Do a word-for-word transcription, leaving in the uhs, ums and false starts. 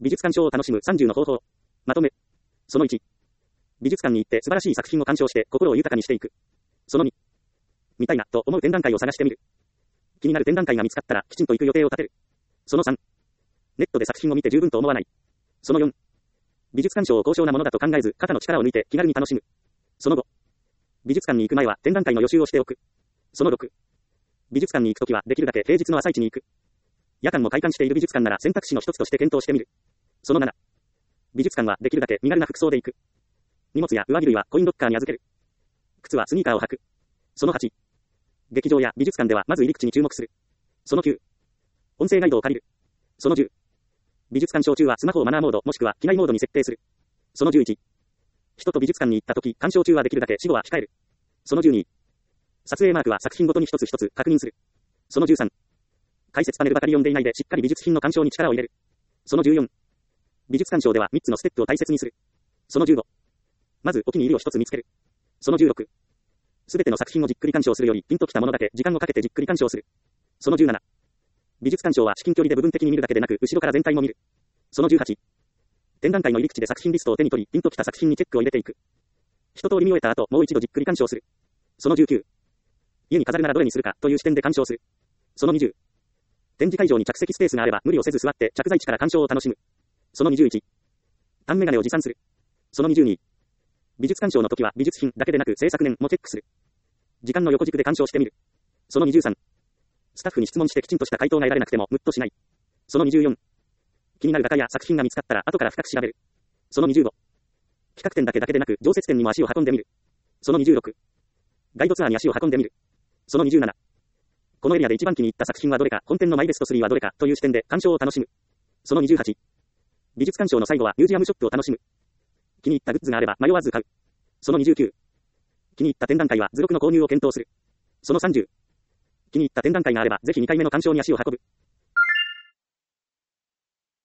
美術鑑賞を楽しむさんじゅうの方法。まとめ。そのいち。美術館に行って素晴らしい作品を鑑賞して心を豊かにしていく。そのに。見たいなと思う展覧会を探してみる。気になる展覧会が見つかったらきちんと行く予定を立てる。そのさん。ネットで作品を見て十分と思わない。そのよん。美術鑑賞を高尚なものだと考えず肩の力を抜いて気軽に楽しむ。そのご。美術館に行く前は展覧会の予習をしておく。そのろく。美術館に行くときはできるだけ平日の朝一に行く。夜間も開館している美術館なら選択肢の一つとして検討してみる。そのなな。美術館はできるだけ身軽な服装で行く。荷物や上着類はコインロッカーに預ける。靴はスニーカーを履く。そのはち。劇場や美術館ではまず入り口に注目する。そのきゅう。音声ガイドを借りる。そのじゅう。美術鑑賞中はスマホをマナーモードもしくは機内モードに設定する。そのじゅういち。人と美術館に行ったとき、鑑賞中はできるだけ死後は控える。そのじゅうに。撮影マークは作品ごとに一つ一つ確認する。そのじゅうさん。解説パネルばかり読んでいないでしっかり美術品の鑑賞に力を入れる。そのじゅうよん。美術鑑賞ではみっつのステップを大切にする。そのじゅうご。まずお気に入りを一つ見つける。そのじゅうろく。すべての作品をじっくり鑑賞するよりピンときたものだけ時間をかけてじっくり鑑賞する。そのじゅうなな。美術鑑賞は至近距離で部分的に見るだけでなく後ろから全体も見る。そのじゅうはち。展覧会の入り口で作品リストを手に取りピンときた作品にチェックを入れていく。一通り見終えた後もう一度じっくり鑑賞する。そのじゅうきゅう。家に飾るならどれにするかという視点で鑑賞する。そのにじゅう。展示会場に着席スペースがあれば無理をせず座って着座位置から鑑賞を楽しむ。そのにじゅういち。単メガネを持参する。そのにじゅうに。美術鑑賞の時は美術品だけでなく制作年もチェックする。時間の横軸で鑑賞してみる。そのにじゅうさん。スタッフに質問してきちんとした回答が得られなくてもムッとしない。そのにじゅうよん。気になる画家や作品が見つかったら後から深く調べる。そのにじゅうご。企画展だけだけでなく常設展にも足を運んでみる。そのにじゅうろく。ガイドツアーに足を運んでみる。そのにじゅうなな。このエリアで一番気に入った作品はどれか、本店のマイベストスリーはどれかという視点で鑑賞を楽しむ。そのにじゅうはち。美術鑑賞の最後はミュージアムショップを楽しむ。気に入ったグッズがあれば迷わず買う。そのにじゅうきゅう。気に入った展覧会は図録の購入を検討する。そのさんじゅう。気に入った展覧会があればぜひにかいめの鑑賞に足を運ぶ。